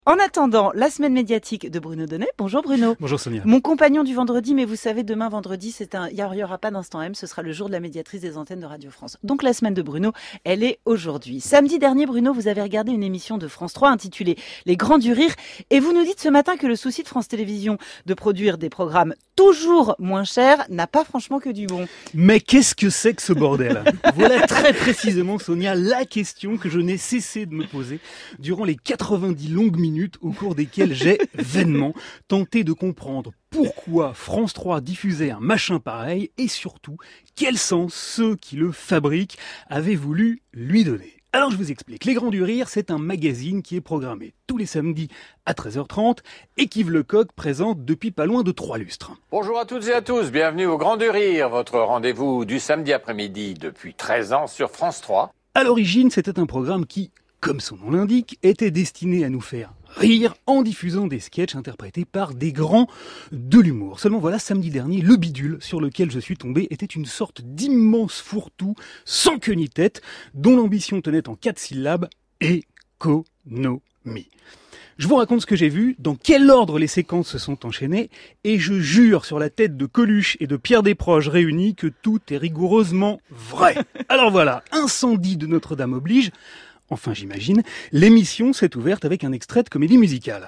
En attendant, la semaine médiatique de Bruno Donnet. Bonjour Bruno. Bonjour Sonia. Mon compagnon du vendredi, mais vous savez, demain vendredi, il n'y aura pas d'instant M, ce sera le jour de la médiatrice des antennes de Radio France. Donc la semaine de Bruno, elle est aujourd'hui. Samedi dernier, Bruno, vous avez regardé une émission de France 3 intitulée Les Grands du Rire et vous nous dites ce matin que le souci de France Télévisions de produire des programmes toujours moins chers n'a pas franchement que du bon. Mais qu'est-ce que c'est que ce bordel ? Voilà très précisément, Sonia, la question que je n'ai cessé de me poser durant les 90 longues minutes au cours desquelles j'ai vainement tenté de comprendre pourquoi France 3 diffusait un machin pareil et surtout quel sens ceux qui le fabriquent avaient voulu lui donner. Alors je vous explique, Les Grands du Rire, c'est un magazine qui est programmé tous les samedis à 13h30 et qu'Yves Lecoq présente depuis pas loin de 3 lustres. Bonjour à toutes et à tous, bienvenue au Grand du Rire, votre rendez-vous du samedi après-midi depuis 13 ans sur France 3. À l'origine, c'était un programme qui, comme son nom l'indique, était destiné à nous faire rire en diffusant des sketchs interprétés par des grands de l'humour. Seulement voilà, samedi dernier, le bidule sur lequel je suis tombé était une sorte d'immense fourre-tout sans queue ni tête, dont l'ambition tenait en 4 syllabes, économie. Je vous raconte ce que j'ai vu, dans quel ordre les séquences se sont enchaînées, et je jure sur la tête de Coluche et de Pierre Desproges réunis que tout est rigoureusement vrai. Alors voilà, incendie de Notre-Dame oblige. Enfin, j'imagine, l'émission s'est ouverte avec un extrait de comédie musicale.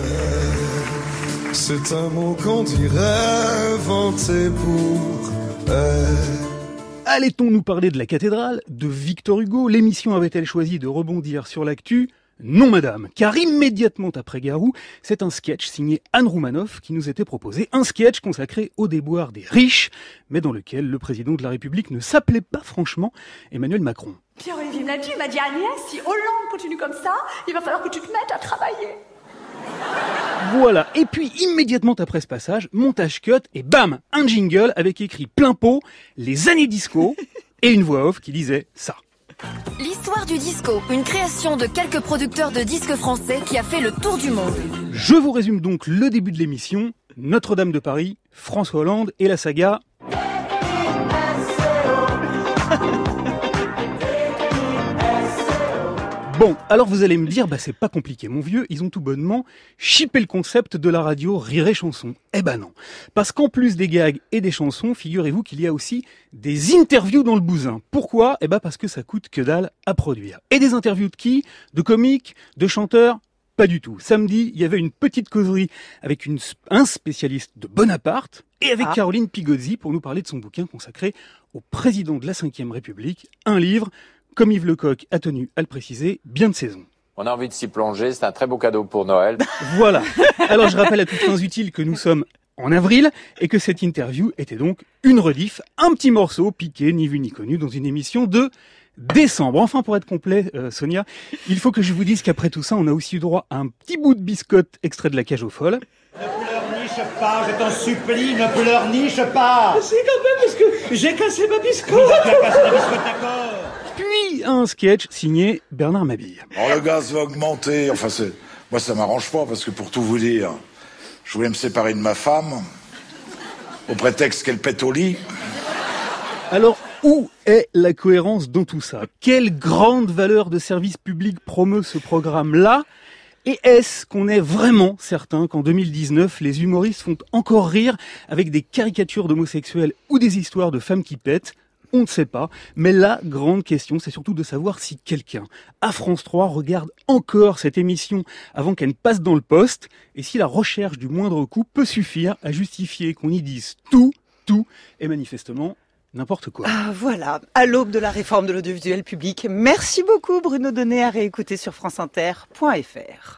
C'est un mot qu'on dirait inventé pour... Allait-on nous parler de la cathédrale, de Victor Hugo ? L'émission avait-elle choisi de rebondir sur l'actu ? Non madame, car immédiatement après Garou, c'est un sketch signé Anne Roumanoff qui nous était proposé, un sketch consacré aux déboires des riches, mais dans lequel le président de la République ne s'appelait pas franchement Emmanuel Macron. Pierre-Olivier Mladu m'a dit « Agnès, si Hollande continue comme ça, il va falloir que tu te mettes à travailler. » Voilà, et puis immédiatement après ce passage, montage cut et bam, un jingle avec écrit plein pot, les années disco, et une voix off qui disait ça. L'histoire du disco, une création de quelques producteurs de disques français qui a fait le tour du monde. Je vous résume donc le début de l'émission, Notre-Dame de Paris, François Hollande et la saga... Bon, alors vous allez me dire, c'est pas compliqué mon vieux, ils ont tout bonnement chippé le concept de la radio Rire et Chanson. Eh ben non, parce qu'en plus des gags et des chansons, figurez-vous qu'il y a aussi des interviews dans le bousin. Pourquoi ? Eh ben parce que ça coûte que dalle à produire. Et des interviews de qui ? De comiques ? De chanteurs ? Pas du tout. Samedi, il y avait une petite causerie avec un spécialiste de Bonaparte et avec Caroline Pigozzi pour nous parler de son bouquin consacré au président de la Ve République, un livre, comme Yves Lecoq a tenu à le préciser, bien de saison. On a envie de s'y plonger, c'est un très beau cadeau pour Noël. Voilà. Alors je rappelle à toutes fins utiles que nous sommes en avril et que cette interview était donc une rediff, un petit morceau piqué, ni vu ni connu, dans une émission de décembre. Enfin, pour être complet, Sonia, il faut que je vous dise qu'après tout ça, on a aussi eu droit à un petit bout de biscotte extrait de La Cage aux Folles. Ne pleurniche pas, je t'en supplie, ne pleurniche pas. C'est quand même parce que j'ai cassé ma biscotte. Oui, tu as cassé la biscotte, d'accord. Puis un sketch signé Bernard Mabille. Alors le gaz va augmenter, moi ça m'arrange pas parce que pour tout vous dire, je voulais me séparer de ma femme, au prétexte qu'elle pète au lit. Alors, où est la cohérence dans tout ça ? Quelle grande valeur de service public promeut ce programme-là ? Et est-ce qu'on est vraiment certain qu'en 2019, les humoristes font encore rire avec des caricatures d'homosexuels ou des histoires de femmes qui pètent ? On ne sait pas, mais la grande question, c'est surtout de savoir si quelqu'un, à France 3, regarde encore cette émission avant qu'elle ne passe dans le poste, et si la recherche du moindre coup peut suffire à justifier qu'on y dise tout, et manifestement n'importe quoi. Ah voilà, à l'aube de la réforme de l'audiovisuel public. Merci beaucoup Bruno Donnet, à réécouter sur franceinter.fr.